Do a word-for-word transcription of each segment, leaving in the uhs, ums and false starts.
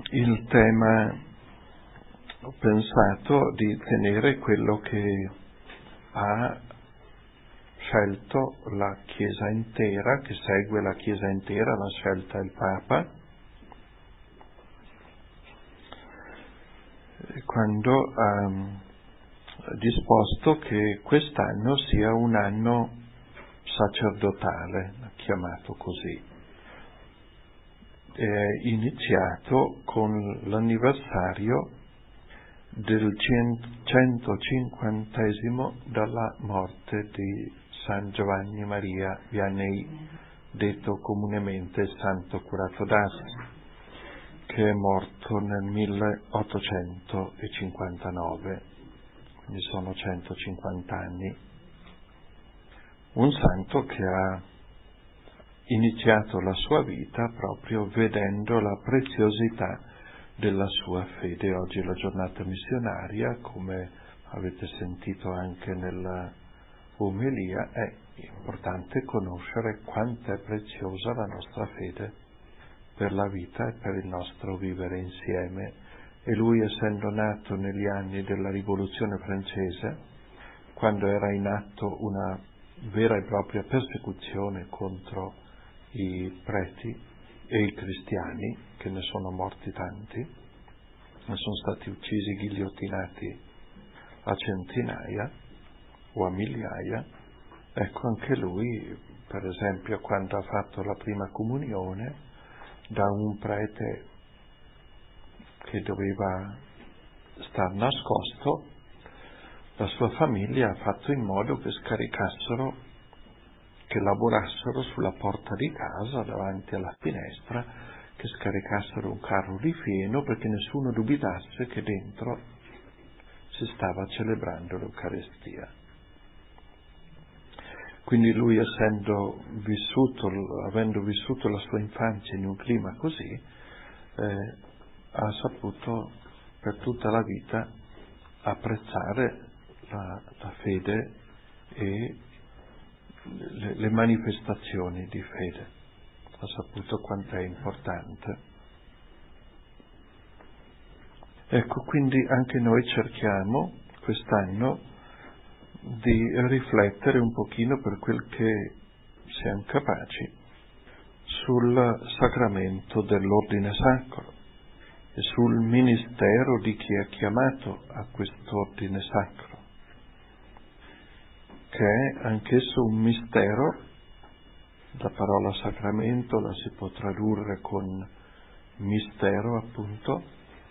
il tema, ho pensato di tenere quello che ha scelto la Chiesa intera, che segue la Chiesa intera, l'ha scelta il Papa, quando ha disposto che quest'anno sia un anno sacerdotale, chiamato così. È iniziato con l'anniversario del centocinquantesimo dalla morte di San Giovanni Maria Vianney, detto comunemente Santo Curato d'Asti, che è morto nel milleottocentocinquantanove, quindi sono centocinquanta anni. Un santo che ha iniziato la sua vita proprio vedendo la preziosità della sua fede. Oggi è la giornata missionaria, come avete sentito anche nella omelia, è importante conoscere quanto è preziosa la nostra fede per la vita e per il nostro vivere insieme. E lui, essendo nato negli anni della Rivoluzione francese, quando era in atto una vera e propria persecuzione contro i preti e i cristiani, che ne sono morti tanti, ne sono stati uccisi, ghigliottinati a centinaia o a migliaia. Ecco, anche lui, per esempio, quando ha fatto la prima comunione, da un prete che doveva star nascosto, la sua famiglia ha fatto in modo che scaricassero, che lavorassero sulla porta di casa, davanti alla finestra, che scaricassero un carro di fieno perché nessuno dubitasse che dentro si stava celebrando l'Eucaristia. Quindi lui, essendo vissuto, avendo vissuto la sua infanzia in un clima così, eh, ha saputo per tutta la vita apprezzare la, la fede e le, le manifestazioni di fede. Ha saputo quanto è importante. Ecco, quindi anche noi cerchiamo quest'anno di riflettere un pochino, per quel che siamo capaci, sul sacramento dell'ordine sacro e sul ministero di chi è chiamato a quest'ordine sacro, che è anch'esso un mistero. La parola sacramento la si può tradurre con mistero, appunto.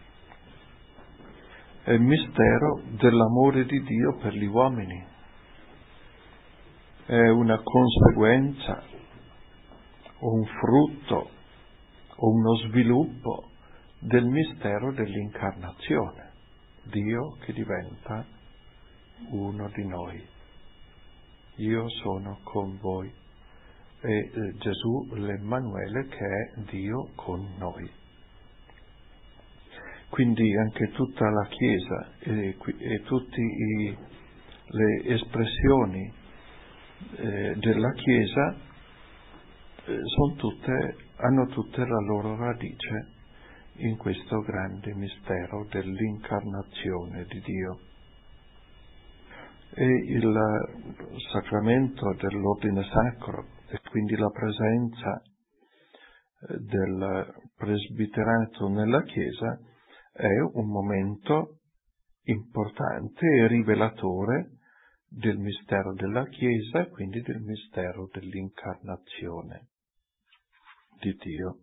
È il mistero dell'amore di Dio per gli uomini. È una conseguenza o un frutto o uno sviluppo del mistero dell'incarnazione. Dio che diventa uno di noi. Io sono con voi. E eh, Gesù, l'Emmanuele, che è Dio con noi. Quindi anche tutta la Chiesa e, e tutte le espressioni eh, della Chiesa eh, sono tutte, hanno tutte la loro radice in questo grande mistero dell'incarnazione di Dio. E il sacramento dell'ordine sacro, e quindi la presenza del presbiterato nella Chiesa, è un momento importante e rivelatore del mistero della Chiesa e quindi del mistero dell'incarnazione di Dio.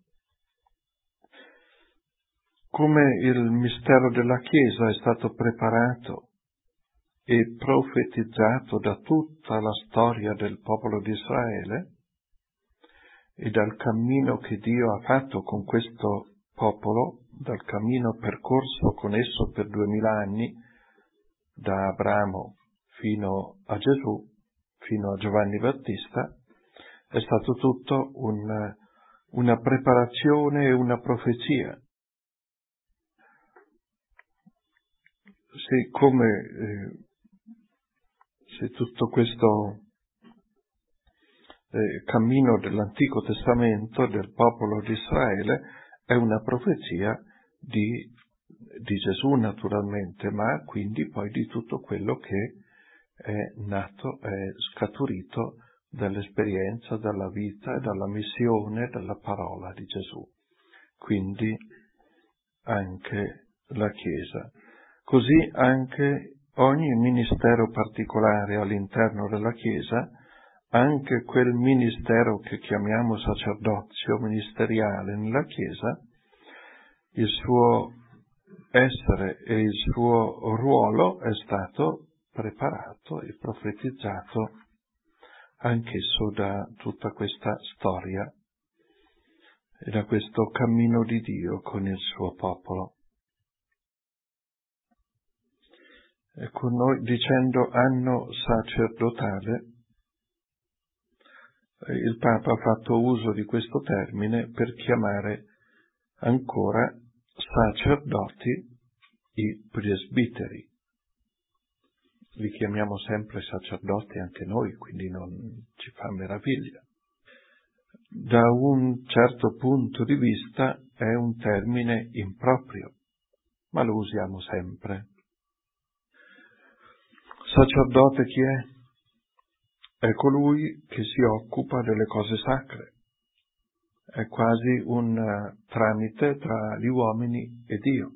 Come il mistero della Chiesa è stato preparato e profetizzato da tutta la storia del popolo di Israele e dal cammino che Dio ha fatto con questo popolo, dal cammino percorso con esso per duemila anni, da Abramo fino a Gesù, fino a Giovanni Battista, è stato tutto un, una preparazione e una profezia. Se come eh, se tutto questo eh, cammino dell'Antico Testamento del popolo di Israele è una profezia di, di Gesù naturalmente, ma quindi poi di tutto quello che è nato, è scaturito dall'esperienza, dalla vita e dalla missione, dalla parola di Gesù. Quindi anche la Chiesa. Così anche ogni ministero particolare all'interno della Chiesa, anche quel ministero che chiamiamo sacerdozio ministeriale nella Chiesa, il suo essere e il suo ruolo è stato preparato e profetizzato anch'esso da tutta questa storia e da questo cammino di Dio con il suo popolo. Ecco, noi dicendo anno sacerdotale, il Papa ha fatto uso di questo termine per chiamare ancora sacerdoti i presbiteri. Li chiamiamo sempre sacerdoti anche noi, quindi non ci fa meraviglia. Da un certo punto di vista è un termine improprio, ma lo usiamo sempre. Sacerdote chi è? È colui che si occupa delle cose sacre. È quasi un uh, tramite tra gli uomini e Dio.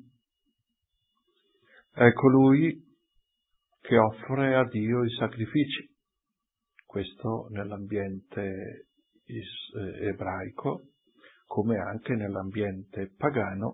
È colui che offre a Dio i sacrifici. Questo nell'ambiente is- eh, ebraico, come anche nell'ambiente pagano,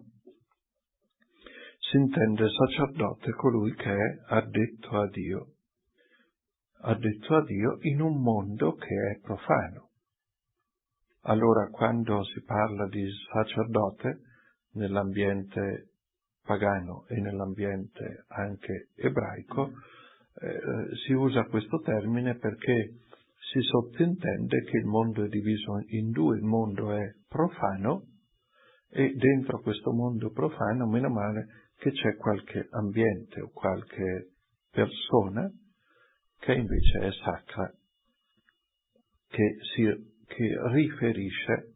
si intende sacerdote colui che è addetto a Dio. Addetto a Dio in un mondo che è profano. Allora, quando si parla di sacerdote nell'ambiente pagano e nell'ambiente anche ebraico, eh, si usa questo termine perché si sottintende che il mondo è diviso in due, il mondo è profano e dentro questo mondo profano, meno male che c'è qualche ambiente o qualche persona che invece è sacra, che si che riferisce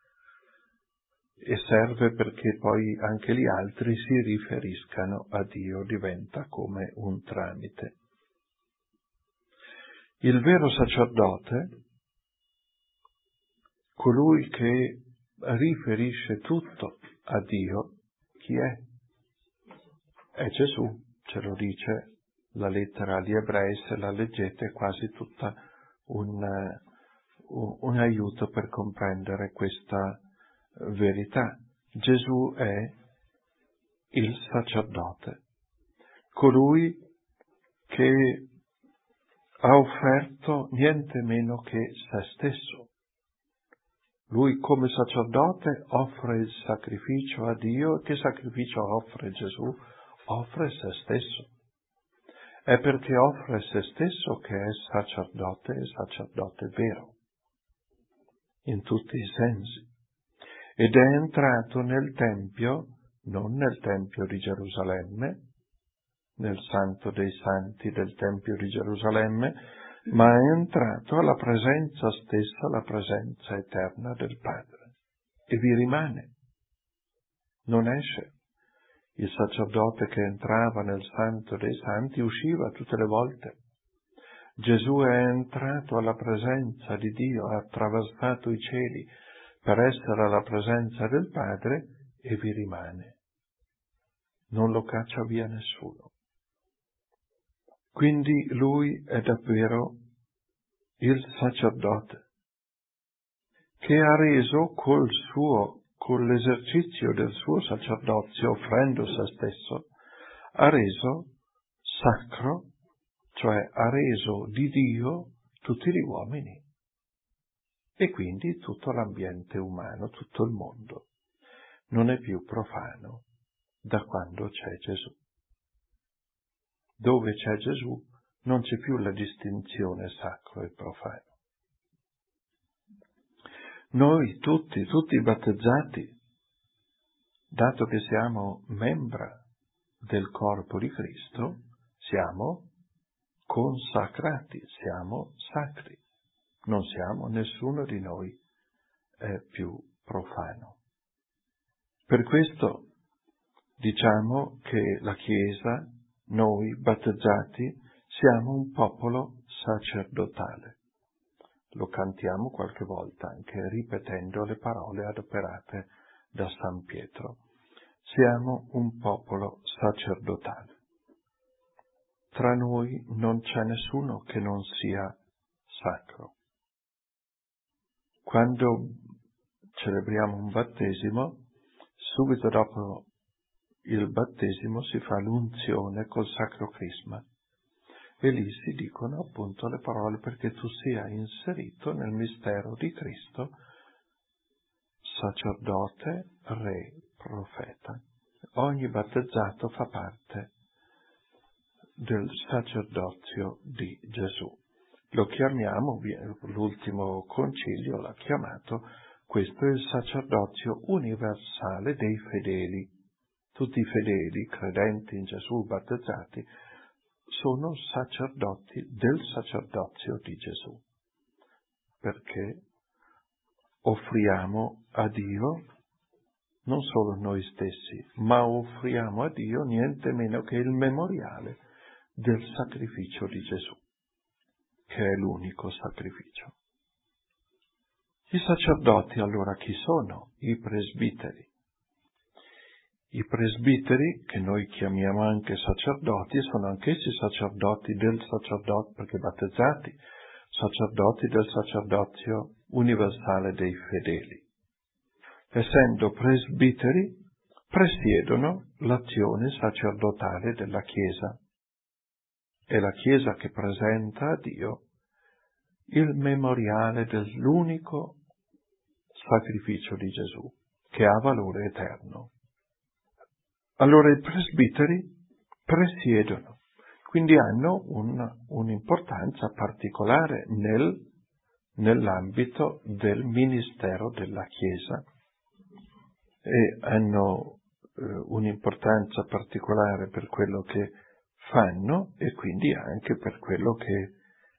e serve perché poi anche gli altri si riferiscano a Dio, diventa come un tramite. Il vero sacerdote, colui che riferisce tutto a Dio, chi è? È Gesù, ce lo dice la lettera agli Ebrei, se la leggete è quasi tutta un, un, un aiuto per comprendere questa verità. Gesù è il sacerdote, colui che ha offerto niente meno che se stesso. Lui come sacerdote offre il sacrificio a Dio. Che sacrificio offre Gesù? Offre se stesso. È perché offre se stesso che è sacerdote e sacerdote vero, in tutti i sensi. Ed è entrato nel Tempio, non nel Tempio di Gerusalemme, nel Santo dei Santi del Tempio di Gerusalemme, ma è entrato alla presenza stessa, la presenza eterna del Padre. E vi rimane. Non esce. Il sacerdote che entrava nel Santo dei Santi usciva tutte le volte. Gesù è entrato alla presenza di Dio, ha attraversato i cieli per essere alla presenza del Padre e vi rimane. Non lo caccia via nessuno. Quindi lui è davvero il sacerdote che ha reso col suo, con l'esercizio del suo sacerdozio, offrendo se stesso, ha reso sacro, cioè ha reso di Dio tutti gli uomini e quindi tutto l'ambiente umano, tutto il mondo. Non è più profano da quando c'è Gesù. Dove c'è Gesù non c'è più la distinzione sacro e profano. Noi tutti, tutti i battezzati, dato che siamo membra del corpo di Cristo, siamo consacrati, siamo sacri. Non siamo, nessuno di noi è più profano. Per questo Diciamo che la Chiesa, noi battezzati, siamo un popolo sacerdotale. Lo cantiamo qualche volta anche ripetendo le parole adoperate da San Pietro. Siamo un popolo sacerdotale. Tra noi non c'è nessuno che non sia sacro. Quando celebriamo un battesimo, subito dopo il battesimo si fa l'unzione col Sacro Crisma e lì si dicono appunto le parole perché tu sia inserito nel mistero di Cristo, sacerdote, re, profeta. Ogni battezzato fa parte del sacerdozio di Gesù. Lo chiamiamo, l'ultimo concilio l'ha chiamato, questo è il sacerdozio universale dei fedeli. Tutti i fedeli, credenti in Gesù, battezzati, sono sacerdoti del sacerdozio di Gesù, perché offriamo a Dio non solo noi stessi, ma offriamo a Dio niente meno che il memoriale del sacrificio di Gesù, che è l'unico sacrificio. I sacerdoti allora chi sono? I presbiteri. I presbiteri, che noi chiamiamo anche sacerdoti, sono anch'essi sacerdoti del sacerdote, perché battezzati, sacerdoti del sacerdozio universale dei fedeli. Essendo presbiteri, presiedono l'azione sacerdotale della Chiesa. È la Chiesa che presenta a Dio il memoriale dell'unico sacrificio di Gesù, che ha valore eterno. Allora i presbiteri presiedono, quindi hanno un, un'importanza particolare nel, nell'ambito del ministero della Chiesa e hanno eh, un'importanza particolare per quello che fanno e quindi anche per quello che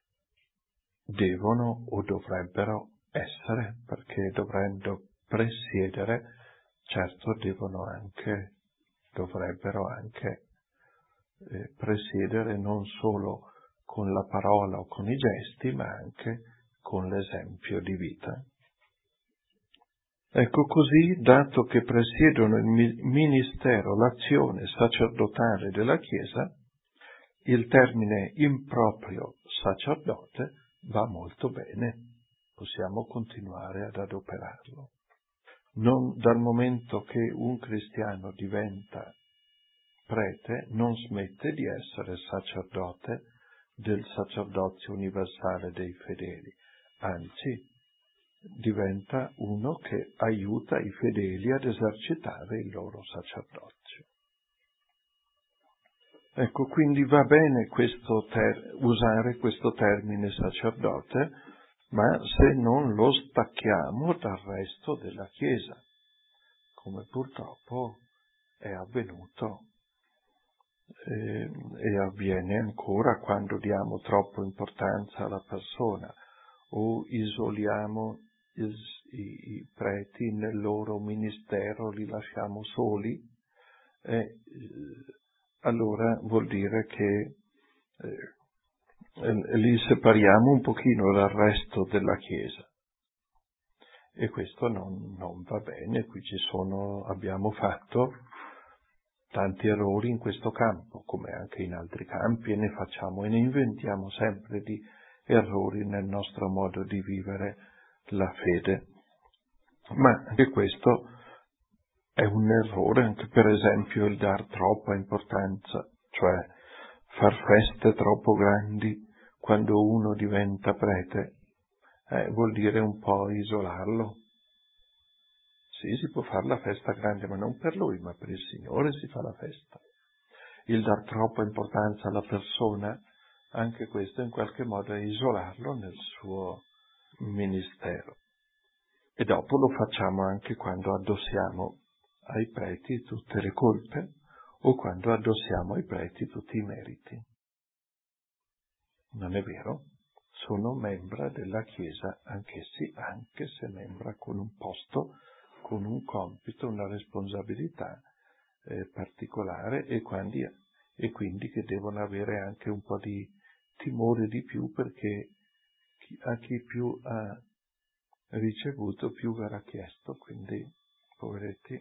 devono o dovrebbero essere, perché dovendo presiedere, certo devono anche dovrebbero anche eh, presiedere non solo con la parola o con i gesti, ma anche con l'esempio di vita. Ecco così, dato che presiedono il ministero, l'azione sacerdotale della Chiesa, il termine improprio sacerdote va molto bene, possiamo continuare ad adoperarlo. Non, dal momento che un cristiano diventa prete, non smette di essere sacerdote del sacerdozio universale dei fedeli, anzi diventa uno che aiuta i fedeli ad esercitare il loro sacerdozio. Ecco, quindi va bene questo ter- usare questo termine sacerdote, ma se non lo stacchiamo dal resto della Chiesa, come purtroppo è avvenuto eh, e avviene ancora quando diamo troppa importanza alla persona o isoliamo i, i, i preti nel loro ministero, li lasciamo soli, e eh, allora vuol dire che eh, li separiamo un pochino dal resto della Chiesa e questo non, non va bene. Qui ci sono, abbiamo fatto tanti errori in questo campo, come anche in altri campi, e ne facciamo e ne inventiamo sempre di errori nel nostro modo di vivere la fede. Ma anche questo è un errore, anche per esempio il dar troppa importanza, cioè far feste troppo grandi quando uno diventa prete, eh, vuol dire un po' isolarlo. Sì, si può fare la festa grande, ma non per lui, ma per il Signore si fa la festa. Il dar troppa importanza alla persona, anche questo in qualche modo è isolarlo nel suo ministero. E dopo lo facciamo anche quando addossiamo ai preti tutte le colpe o quando addossiamo ai preti tutti i meriti. Non è vero? Sono membra della Chiesa anch'essi, anche se membra con un posto, con un compito, una responsabilità eh, particolare e, quindi, e quindi che devono avere anche un po' di timore di più, perché chi, a chi più ha ricevuto più verrà chiesto, quindi poveretti.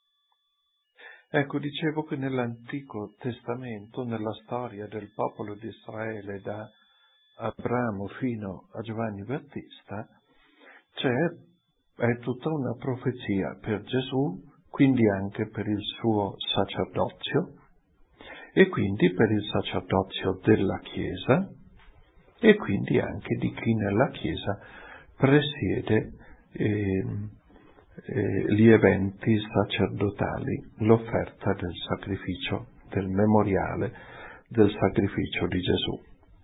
Ecco, dicevo che nell'Antico Testamento, nella storia del popolo di Israele da Abramo fino a Giovanni Battista, c'è è tutta una profezia per Gesù, quindi anche per il suo sacerdozio, e quindi per il sacerdozio della Chiesa, e quindi anche di chi nella Chiesa presiede eh, eh, gli eventi sacerdotali, l'offerta del sacrificio, del memoriale del sacrificio di Gesù.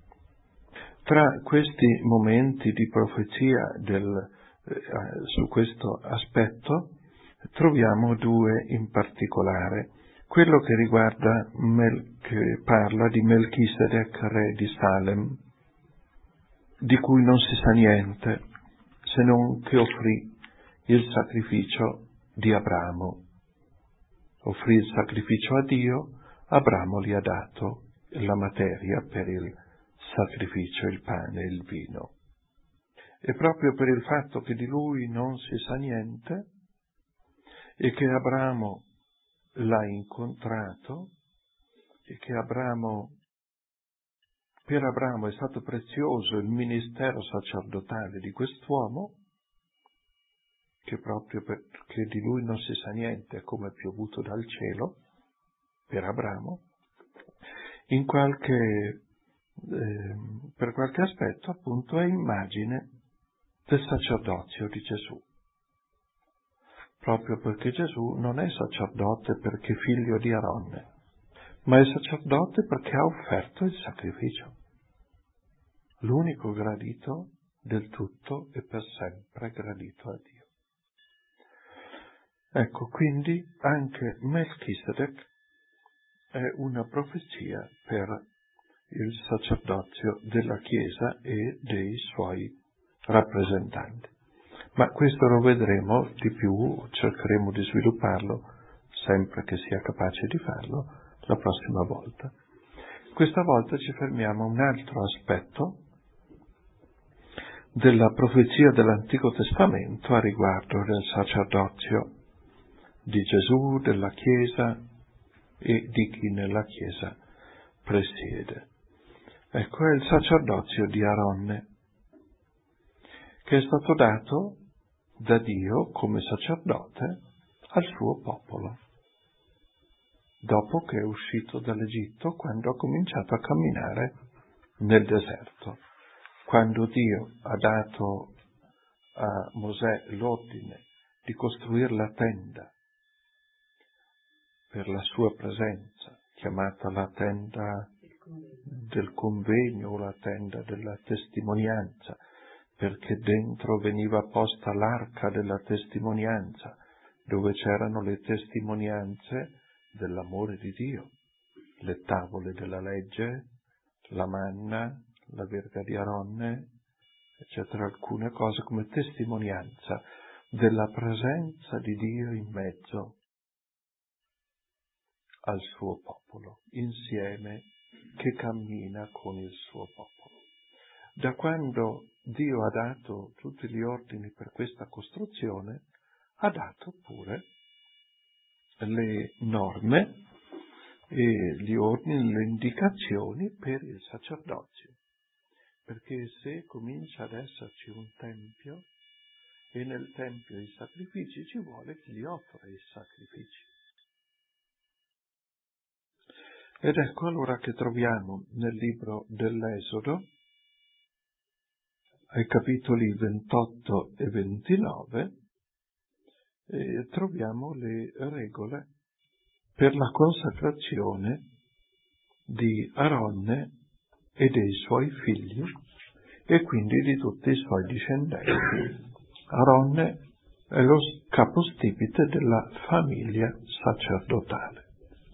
Tra questi momenti di profezia del, eh, su questo aspetto troviamo due in particolare. Quello che riguarda, Mel, che parla di Melchisedec, re di Salem, di cui non si sa niente, se non che offrì il sacrificio di Abramo. Offrì il sacrificio a Dio, Abramo gli ha dato la materia per il sacrificio, il pane e il vino. E proprio per il fatto che di lui non si sa niente e che Abramo l'ha incontrato e che Abramo, per Abramo è stato prezioso il ministero sacerdotale di quest'uomo, che proprio perché di lui non si sa niente è come piovuto dal cielo, per Abramo, in qualche, eh, per qualche aspetto appunto è immagine del sacerdozio di Gesù. Proprio perché Gesù non è sacerdote perché figlio di Aronne, ma è sacerdote perché ha offerto il sacrificio, l'unico gradito del tutto e per sempre gradito a Dio. Ecco, quindi anche Melchisedec è una profezia per il sacerdozio della Chiesa e dei suoi rappresentanti. Ma questo lo vedremo di più, cercheremo di svilupparlo, sempre che sia capace di farlo, la prossima volta. Questa volta ci fermiamo a un altro aspetto della profezia dell'Antico Testamento a riguardo del sacerdozio di Gesù, della Chiesa e di chi nella Chiesa presiede. Ecco, è il sacerdozio di Aronne, che è stato dato da Dio come sacerdote al suo popolo, dopo che è uscito dall'Egitto, quando ha cominciato a camminare nel deserto. Quando Dio ha dato a Mosè l'ordine di costruire la tenda per la sua presenza, chiamata la tenda del convegno o la tenda della testimonianza, perché dentro veniva posta l'arca della testimonianza, dove c'erano le testimonianze dell'amore di Dio, le tavole della legge, la manna, la verga di Aronne, eccetera, alcune cose come testimonianza della presenza di Dio in mezzo al suo popolo, insieme che cammina con il suo popolo. Da quando Dio ha dato tutti gli ordini per questa costruzione, ha dato pure le norme e gli ordini, le indicazioni per il sacerdozio. Perché se comincia ad esserci un tempio e nel tempio i sacrifici, ci vuole chi li offre i sacrifici. Ed ecco allora che troviamo nel libro dell'Esodo, ai capitoli ventotto e ventinove, e troviamo le regole per la consacrazione di Aronne e dei suoi figli e quindi di tutti i suoi discendenti. Aronne è lo capostipite della famiglia sacerdotale,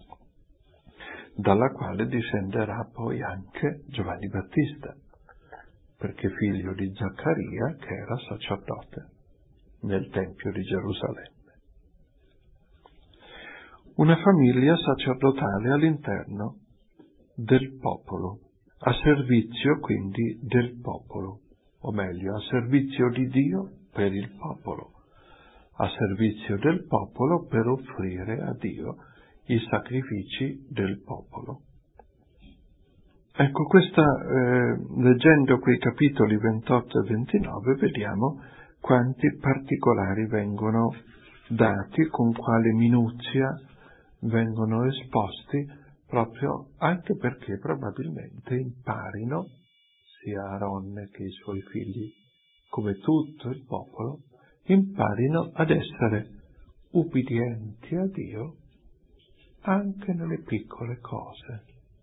dalla quale discenderà poi anche Giovanni Battista, perché figlio di Zaccaria, che era sacerdote nel Tempio di Gerusalemme. una famiglia sacerdotale all'interno del popolo, a servizio quindi del popolo, o meglio, a servizio di Dio per il popolo, a servizio del popolo per offrire a Dio i sacrifici del popolo. Ecco, questa, eh, leggendo quei capitoli ventotto e ventinove, vediamo quanti particolari vengono dati, con quale minuzia vengono esposti, proprio anche perché probabilmente imparino, sia Aaron che i suoi figli, come tutto il popolo, imparino ad essere ubbidienti a Dio anche nelle piccole cose.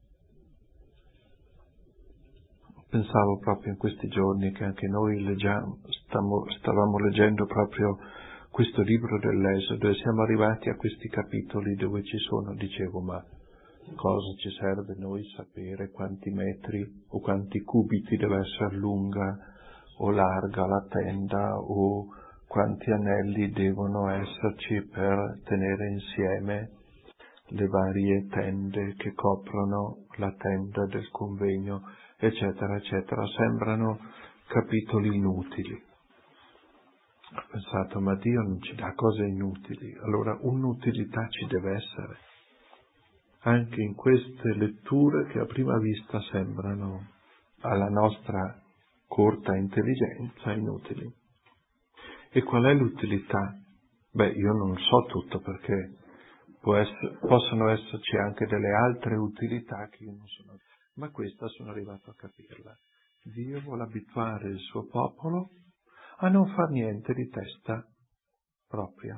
Pensavo proprio in questi giorni che anche noi leggiamo, stamo, stavamo leggendo proprio questo libro dell'Esodo e siamo arrivati a questi capitoli dove ci sono, dicevo, ma cosa ci serve noi sapere quanti metri o quanti cubiti deve essere lunga o larga la tenda o quanti anelli devono esserci per tenere insieme le varie tende che coprono la tenda del convegno, eccetera, eccetera. Sembrano capitoli inutili. Ho pensato, ma Dio non ci dà cose inutili, allora un'utilità ci deve essere, anche in queste letture che a prima vista sembrano alla nostra corta intelligenza inutili. E qual è l'utilità? Beh, io non so tutto, perché può essere, possono esserci anche delle altre utilità che io non sono, ma questa sono arrivato a capirla. Dio vuole abituare il suo popolo a non far niente di testa propria.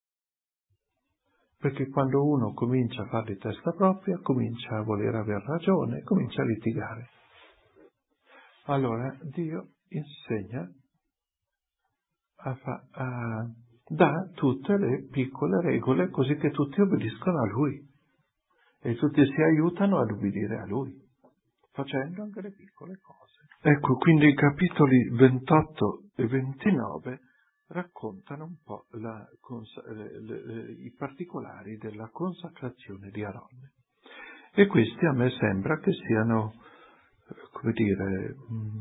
Perché quando uno comincia a fare di testa propria, comincia a voler aver ragione, comincia a litigare. Allora Dio insegna a, fa, a dà tutte le piccole regole così che tutti obbediscono a Lui e tutti si aiutano ad ubbidire a Lui, facendo anche le piccole cose. Ecco, quindi i capitoli ventotto e ventinove raccontano un po' la, le, le, i particolari della consacrazione di Aaron. E questi a me sembra che siano, come dire,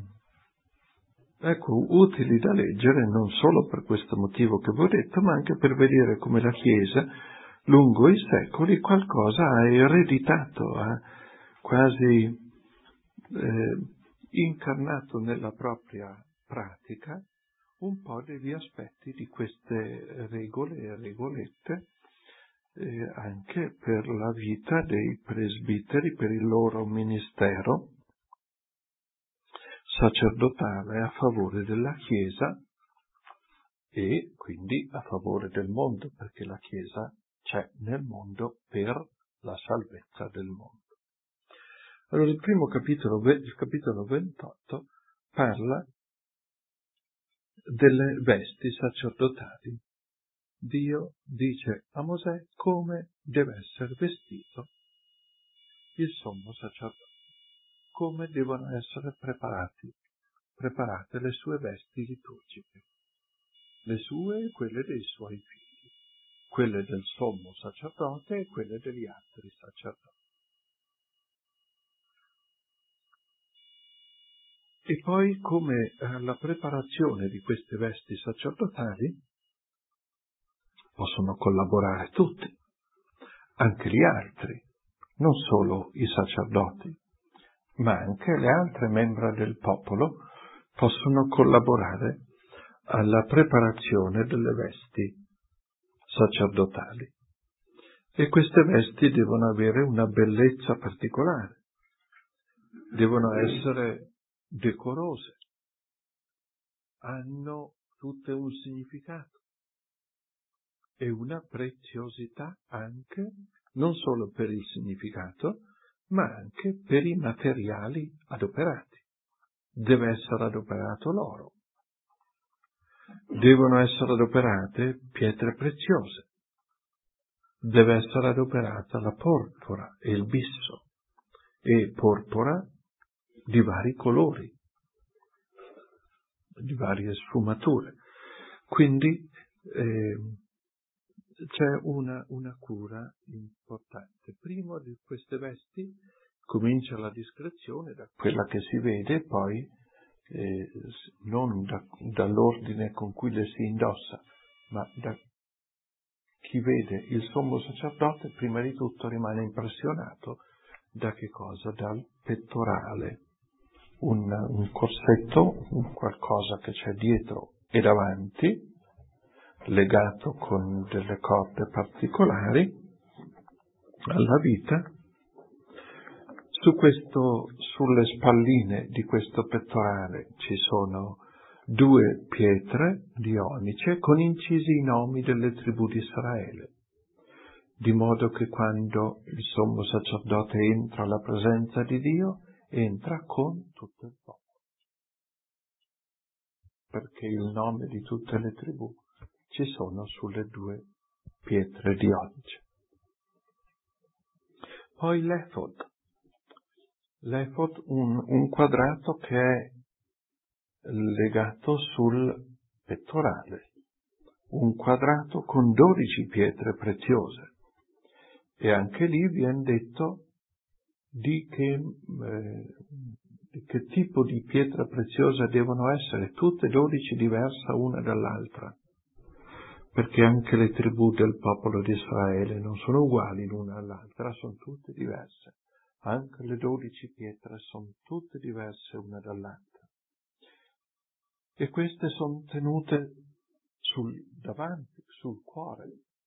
ecco, utili da leggere non solo per questo motivo che vi ho detto, ma anche per vedere come la Chiesa, lungo i secoli, qualcosa ha ereditato, ha quasi eh, incarnato nella propria pratica un po' degli aspetti di queste regole e regolette eh, anche per la vita dei presbiteri, per il loro ministero sacerdotale a favore della Chiesa e quindi a favore del mondo, perché la Chiesa c'è nel mondo per la salvezza del mondo. Allora il primo capitolo, il capitolo ventotto, parla delle vesti sacerdotali. Dio dice a Mosè come deve essere vestito il sommo sacerdote, come devono essere preparati, preparate le sue vesti liturgiche, le sue e quelle dei suoi figli, quelle del sommo sacerdote e quelle degli altri sacerdoti. E poi come alla preparazione di queste vesti sacerdotali possono collaborare tutti, anche gli altri, non solo i sacerdoti, ma anche le altre membra del popolo possono collaborare alla preparazione delle vesti sacerdotali. E queste vesti devono avere una bellezza particolare, devono essere decorose, hanno tutte un significato e una preziosità anche, non solo per il significato, ma anche per i materiali adoperati. Deve essere adoperato l'oro, devono essere adoperate pietre preziose, deve essere adoperata la porpora e il bisso, e porpora di vari colori, di varie sfumature. Quindi eh, c'è una, una cura importante. Prima di queste vesti comincia la discrezione da quella che si vede, poi eh, non da, dall'ordine con cui le si indossa, ma da chi vede il sommo sacerdote prima di tutto rimane impressionato da che cosa? Dal pettorale, un, un corsetto, un qualcosa che c'è dietro e davanti, legato con delle corde particolari alla vita. Su questo, sulle spalline di questo pettorale ci sono due pietre di onice con incisi i nomi delle tribù di Israele, di modo che quando il sommo sacerdote entra alla presenza di Dio, entra con tutto il popolo, perché il nome di tutte le tribù ci sono sulle due pietre di onice. Poi l'efod. L'efod, un, un quadrato che è legato sul pettorale, un quadrato con dodici pietre preziose, e anche lì viene detto di che, eh, di che tipo di pietra preziosa devono essere, tutte dodici diverse una dall'altra, perché anche le tribù del popolo di Israele non sono uguali l'una all'altra, sono tutte diverse. Anche le dodici pietre sono tutte diverse una dall'altra. E queste sono tenute sul davanti, sul cuore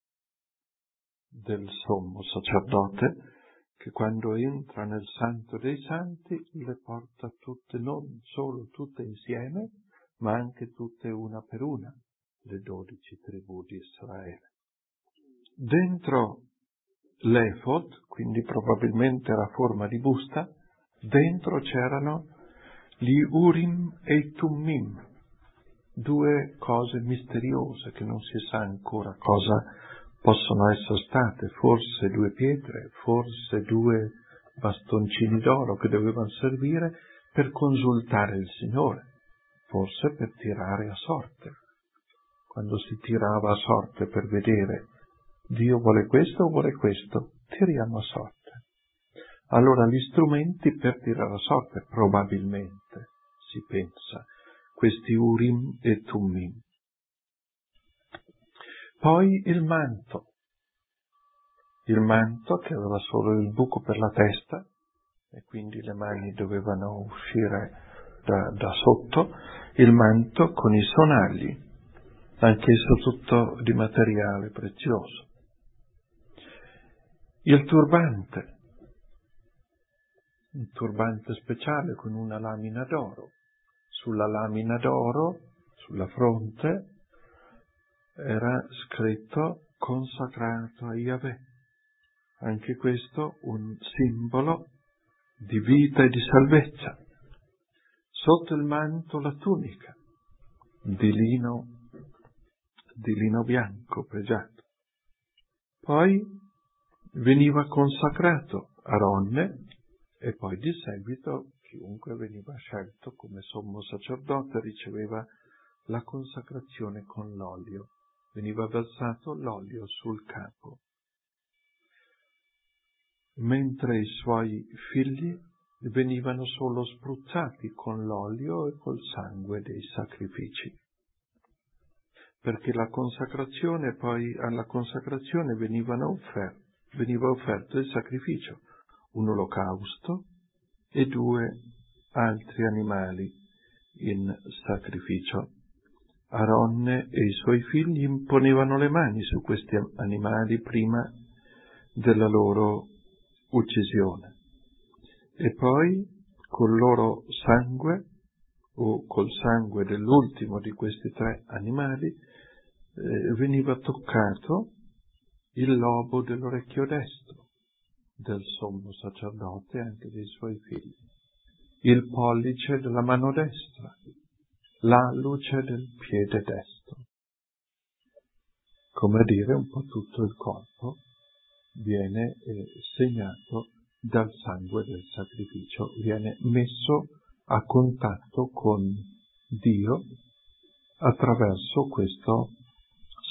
del sommo sacerdote, che quando entra nel Santo dei Santi le porta tutte, non solo tutte insieme, ma anche tutte una per una, le dodici tribù di Israele. Dentro l'efod, quindi probabilmente la forma di busta, dentro c'erano gli Urim e i Tummim, due cose misteriose che non si sa ancora cosa possono essere state, forse due pietre, forse due bastoncini d'oro che dovevano servire per consultare il Signore, forse per tirare a sorte. Quando si tirava a sorte per vedere Dio vuole questo o vuole questo, tiriamo a sorte. Allora gli strumenti per tirare a sorte, probabilmente, si pensa, questi Urim e Tummim. Poi il manto, il manto che aveva solo il buco per la testa e quindi le mani dovevano uscire da, da sotto, il manto con i sonagli, anch'esso tutto di materiale prezioso. Il turbante, un turbante speciale con una lamina d'oro. Sulla lamina d'oro, sulla fronte, era scritto consacrato a Yahweh. Anche questo un simbolo di vita e di salvezza. Sotto il manto la tunica di lino, di lino bianco pregiato. Poi veniva consacrato Aronne e poi di seguito chiunque veniva scelto come sommo sacerdote riceveva la consacrazione con l'olio. Veniva versato l'olio sul capo, mentre i suoi figli venivano solo spruzzati con l'olio e col sangue dei sacrifici, perché la consacrazione poi alla consacrazione venivano offerti, veniva offerto il sacrificio, un olocausto e due altri animali in sacrificio. Aronne e i suoi figli imponevano le mani su questi animali prima della loro uccisione e poi col loro sangue o col sangue dell'ultimo di questi tre animali eh, veniva toccato il lobo dell'orecchio destro del sommo sacerdote e anche dei suoi figli, il pollice della mano destra, l'alluce del piede destro. Come a dire, un po' tutto il corpo viene eh, segnato dal sangue del sacrificio, viene messo a contatto con Dio attraverso questo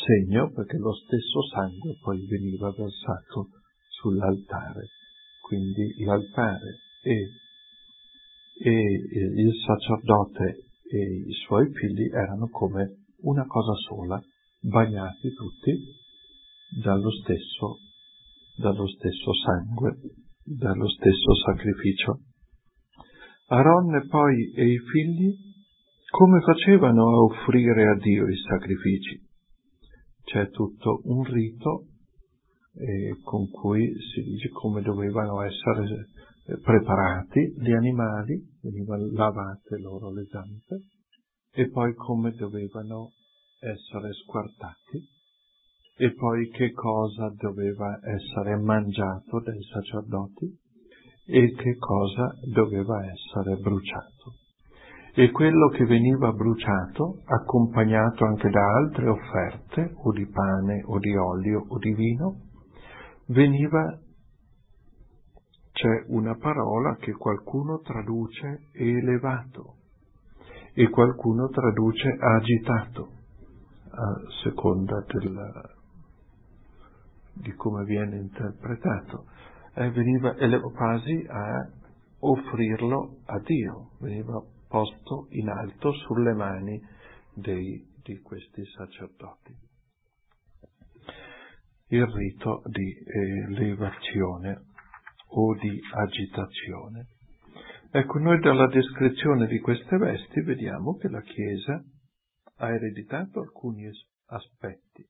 segno, perché lo stesso sangue poi veniva versato sull'altare. Quindi l'altare e, e il sacerdote e i suoi figli erano come una cosa sola, bagnati tutti dallo stesso, dallo stesso sangue, dallo stesso sacrificio. Aronne poi e i figli come facevano a offrire a Dio i sacrifici? C'è tutto un rito eh, con cui si dice come dovevano essere eh, preparati gli animali, venivano lavate loro le zampe, e poi come dovevano essere squartati, e poi che cosa doveva essere mangiato dai sacerdoti e che cosa doveva essere bruciato. E quello che veniva bruciato, accompagnato anche da altre offerte, o di pane, o di olio, o di vino, veniva, c'è una parola che qualcuno traduce elevato e qualcuno traduce agitato, a seconda del, di come viene interpretato. Eh, veniva elevato quasi a offrirlo a Dio, veniva posto in alto sulle mani dei, di questi sacerdoti. Il rito di eh, levazione o di agitazione. Ecco, noi dalla descrizione di queste vesti vediamo che la Chiesa ha ereditato alcuni aspetti,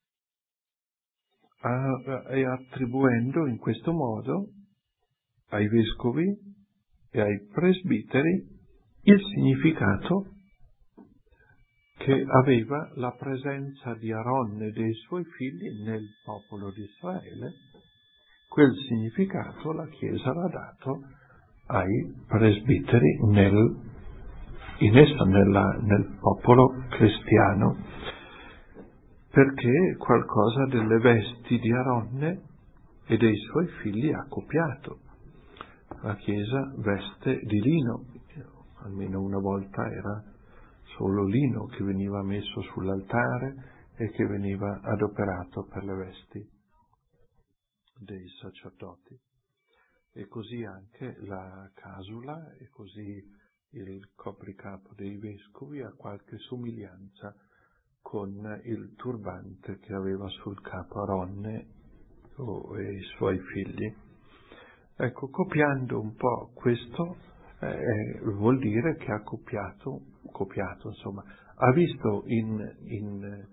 a, e attribuendo in questo modo ai vescovi e ai presbiteri il significato che aveva la presenza di Aronne e dei suoi figli nel popolo di Israele. Quel significato la Chiesa l'ha dato ai presbiteri nel, in essa, nella, nel popolo cristiano, perché qualcosa delle vesti di Aronne e dei suoi figli ha copiato. La Chiesa veste di lino, almeno una volta era solo lino che veniva messo sull'altare e che veniva adoperato per le vesti dei sacerdoti. E così anche la casula e così il copricapo dei vescovi ha qualche somiglianza con il turbante che aveva sul capo Aronne e i suoi figli. Ecco, copiando un po' questo eh, vuol dire che ha copiato, copiato insomma, ha visto in, in,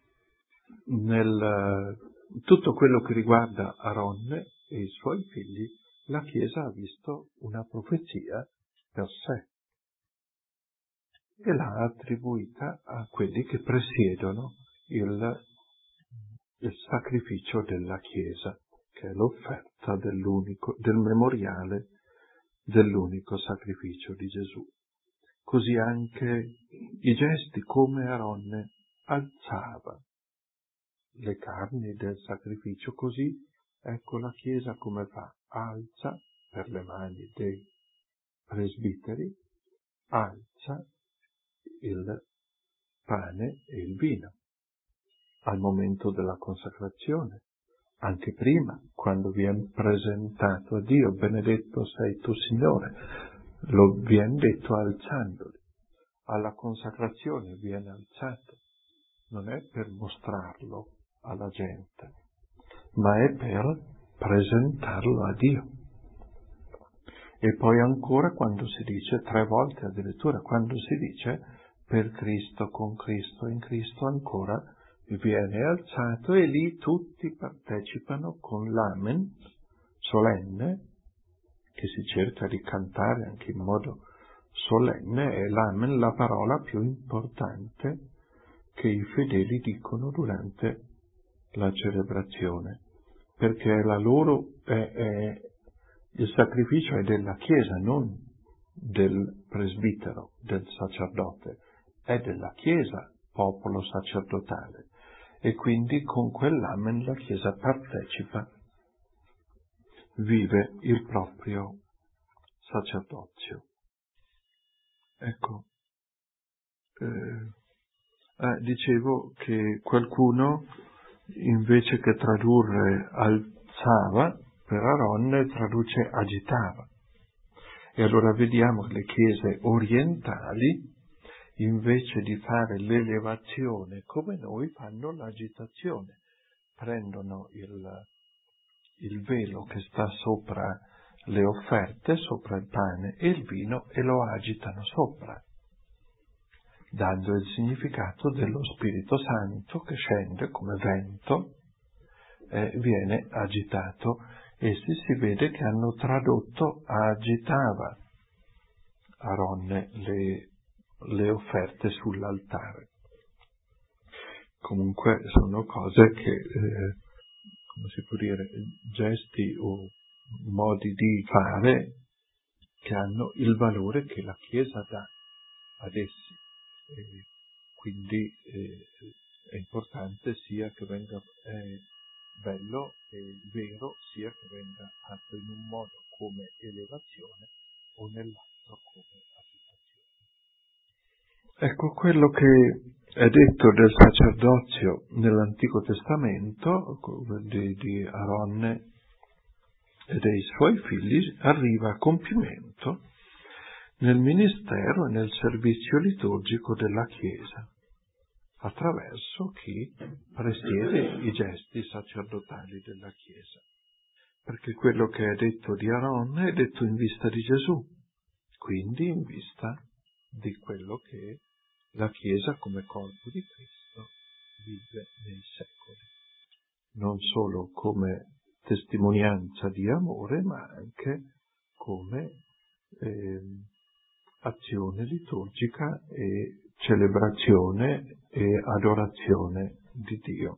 nel tutto quello che riguarda Aronne e i suoi figli, la Chiesa ha visto una profezia per sé e l'ha attribuita a quelli che presiedono il, il sacrificio della Chiesa, che è l'offerta dell'unico, del memoriale dell'unico sacrificio di Gesù. Così anche i gesti come Aronne alzava le carni del sacrificio, così ecco la Chiesa come fa, alza per le mani dei presbiteri, alza il pane e il vino al momento della consacrazione, anche prima, quando viene presentato a Dio, benedetto sei tu Signore, lo viene detto alzandoli. Alla consacrazione viene alzato, non è per mostrarlo alla gente, ma è per presentarlo a Dio. E poi ancora quando si dice, tre volte addirittura, quando si dice per Cristo, con Cristo, in Cristo ancora, viene alzato e lì tutti partecipano con l'amen solenne, che si cerca di cantare anche in modo solenne, è l'amen la parola più importante che i fedeli dicono durante la celebrazione, perché la loro è, è il sacrificio è della Chiesa, non del presbitero, del sacerdote, è della Chiesa, popolo sacerdotale, e quindi con quell'amen la Chiesa partecipa, vive il proprio sacerdozio. Ecco, eh, eh, dicevo che qualcuno invece che tradurre alzava, per Aronne traduce agitava. E allora vediamo che le chiese orientali, invece di fare l'elevazione come noi, fanno l'agitazione. Prendono il, il velo che sta sopra le offerte, sopra il pane e il vino, e lo agitano sopra, dando il significato dello Spirito Santo che scende come vento e viene agitato. Essi si vede che hanno tradotto agitava Aronne le, le offerte sull'altare. Comunque sono cose che, eh, come si può dire, gesti o modi di fare che hanno il valore che la Chiesa dà ad essi. E quindi eh, è importante sia che venga eh, bello e vero, sia che venga fatto in un modo come elevazione o nell'altro come agitazione. Ecco quello che è detto del sacerdozio nell'Antico Testamento di, di Aronne e dei suoi figli arriva a compimento nel ministero e nel servizio liturgico della Chiesa, attraverso chi presiede i gesti sacerdotali della Chiesa. Perché quello che è detto di Aronne è detto in vista di Gesù, quindi in vista di quello che la Chiesa come corpo di Cristo vive nei secoli. Non solo come testimonianza di amore, ma anche come eh, azione liturgica e celebrazione e adorazione di Dio.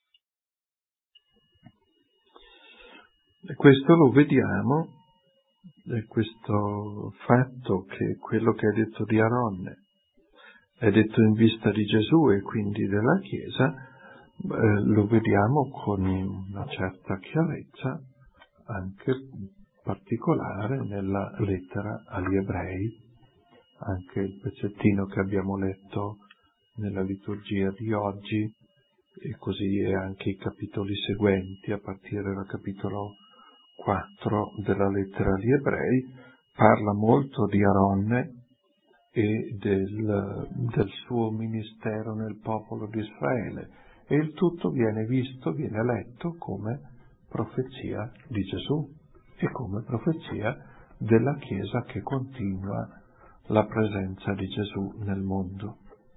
E questo lo vediamo, e questo fatto che quello che è detto di Aronne è detto in vista di Gesù e quindi della Chiesa, eh, lo vediamo con una certa chiarezza, anche particolare nella lettera agli Ebrei, anche il pezzettino che abbiamo letto nella liturgia di oggi, e così e anche i capitoli seguenti, a partire dal capitolo quattro della lettera agli Ebrei, parla molto di Aronne e del, del suo ministero nel popolo di Israele, e il tutto viene visto, viene letto come profezia di Gesù e come profezia della Chiesa che continua la presenza di Gesù nel mondo.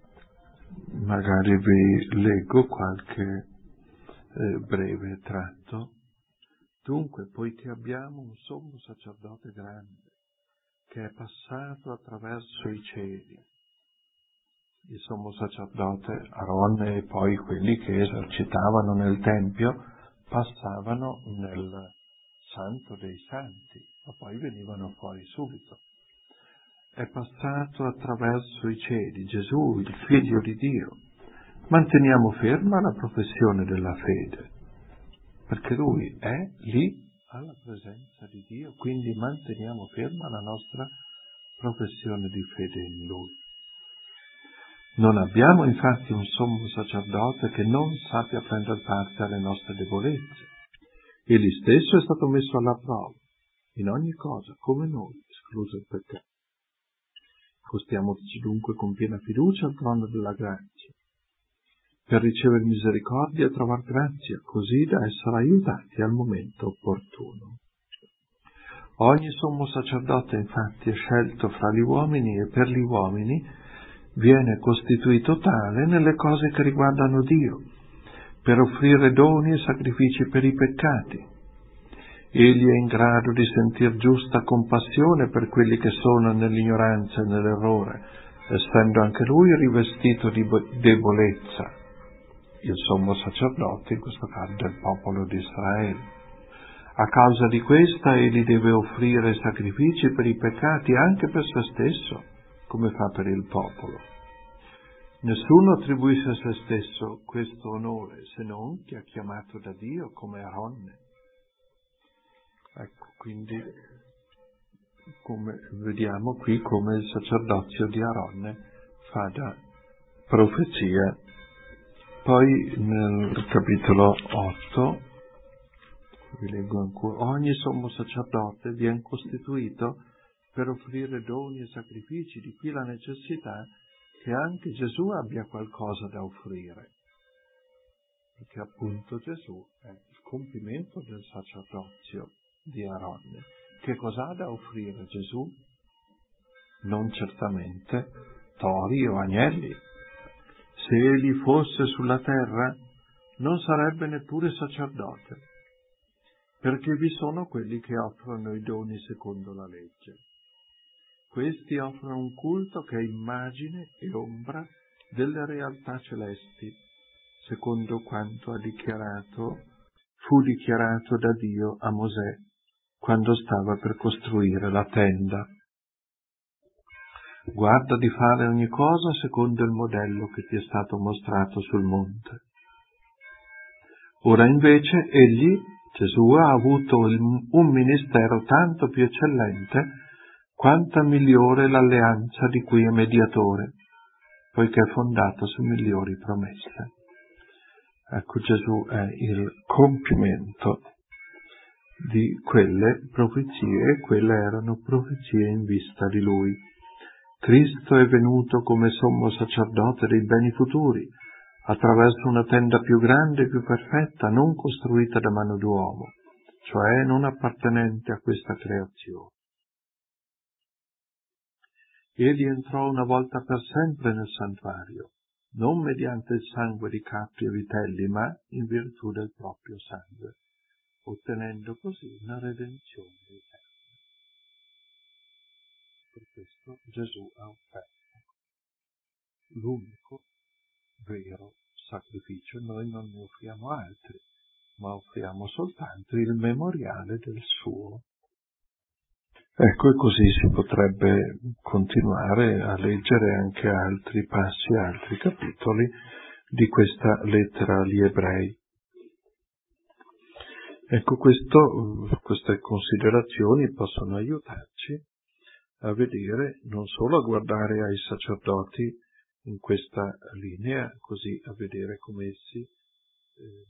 Magari vi leggo qualche eh, breve tratto. Dunque, poiché abbiamo un sommo sacerdote grande, che è passato attraverso i cieli, il sommo sacerdote Aronne e poi quelli che esercitavano nel Tempio passavano nel Santo dei Santi, ma poi venivano fuori subito. È passato attraverso i cieli, Gesù, il Figlio di Dio. Manteniamo ferma la professione della fede, perché Lui è lì alla presenza di Dio, quindi manteniamo ferma la nostra professione di fede in Lui. Non abbiamo infatti un sommo sacerdote che non sappia prendere parte alle nostre debolezze. Egli stesso è stato messo alla prova, in ogni cosa, come noi, escluso il peccato. Spostiamoci dunque con piena fiducia al trono della grazia, per ricevere misericordia e trovare grazia, così da essere aiutati al momento opportuno. Ogni sommo sacerdote infatti è scelto fra gli uomini e per gli uomini viene costituito tale nelle cose che riguardano Dio, per offrire doni e sacrifici per i peccati. Egli è in grado di sentir giusta compassione per quelli che sono nell'ignoranza e nell'errore, essendo anche lui rivestito di debolezza, il sommo sacerdote, in questo caso del popolo di Israele. A causa di questa egli deve offrire sacrifici per i peccati anche per se stesso, come fa per il popolo. Nessuno attribuisce a se stesso questo onore, se non chi è chiamato da Dio come Aronne. Ecco, quindi come vediamo qui come il sacerdozio di Aronne fa da profezia Poi nel capitolo otto, vi leggo ancora, ogni sommo sacerdote viene costituito per offrire doni e sacrifici, di qui la necessità che anche Gesù abbia qualcosa da offrire, perché appunto Gesù è il compimento del sacerdozio di Aronne. Che cosa ha da offrire Gesù? Non certamente tori o agnelli. Se egli fosse sulla terra, non sarebbe neppure sacerdote, perché vi sono quelli che offrono i doni secondo la legge. Questi offrono un culto che è immagine e ombra delle realtà celesti, secondo quanto ha dichiarato, fu dichiarato da Dio a Mosè quando stava per costruire la tenda. Guarda di fare ogni cosa secondo il modello che ti è stato mostrato sul monte. Ora invece egli, Gesù, ha avuto un ministero tanto più eccellente quanta migliore l'alleanza di cui è mediatore, poiché è fondata su migliori promesse. Ecco, Gesù è il compimento di quelle profezie, e quelle erano profezie in vista di Lui. Cristo è venuto come sommo sacerdote dei beni futuri, attraverso una tenda più grande e più perfetta, non costruita da mano d'uomo, cioè non appartenente a questa creazione. Egli entrò una volta per sempre nel santuario, non mediante il sangue di capri e vitelli, ma in virtù del proprio sangue, ottenendo così una redenzione eterna. Per questo Gesù ha offerto l'unico vero sacrificio. Noi non ne offriamo altri, ma offriamo soltanto il memoriale del suo. Ecco, e così si potrebbe continuare a leggere anche altri passi, altri capitoli di questa lettera agli Ebrei. Ecco, questo, queste considerazioni possono aiutarci a vedere, non solo a guardare ai sacerdoti in questa linea, così a vedere come essi eh,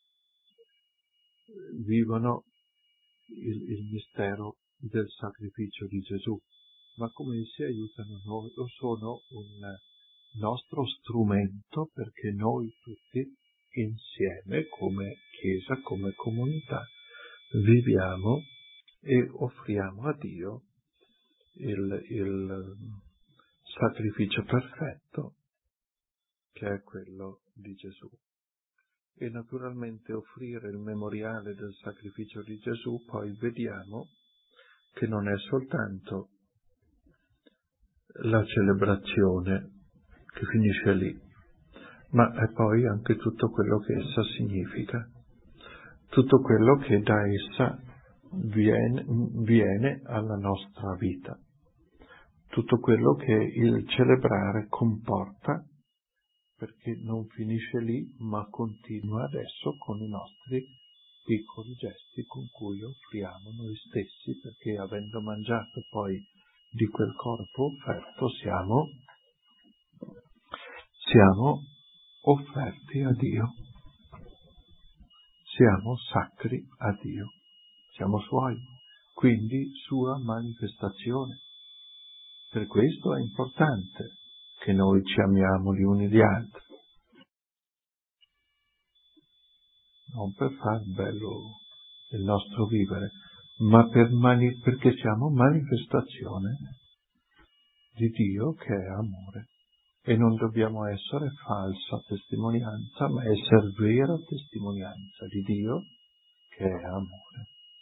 vivono il, il mistero del sacrificio di Gesù, ma come essi aiutano noi, o sono un nostro strumento perché noi tutti insieme, come Chiesa, come comunità, viviamo e offriamo a Dio il, il sacrificio perfetto, che è quello di Gesù. E naturalmente offrire il memoriale del sacrificio di Gesù, poi vediamo che non è soltanto la celebrazione che finisce lì, ma è poi anche tutto quello che essa significa, tutto quello che da essa viene, viene alla nostra vita, tutto quello che il celebrare comporta, perché non finisce lì, ma continua adesso con i nostri piccoli gesti con cui offriamo noi stessi, perché avendo mangiato poi di quel corpo offerto siamo, siamo offerti a Dio, siamo sacri a Dio, siamo Suoi, quindi Sua manifestazione. Per questo è importante che noi ci amiamo gli uni gli altri, non per far bello il nostro vivere, ma per mani- perché siamo manifestazione di Dio che è amore. E non dobbiamo essere falsa testimonianza, ma essere vera testimonianza di Dio che è amore.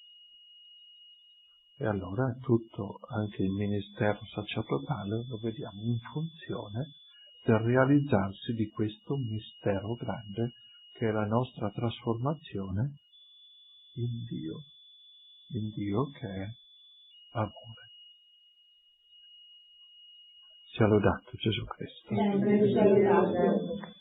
E allora tutto, anche il ministero sacerdotale, lo vediamo in funzione del realizzarsi di questo mistero grande che è la nostra trasformazione in Dio, in Dio che è amore. Sia lodato Gesù Cristo.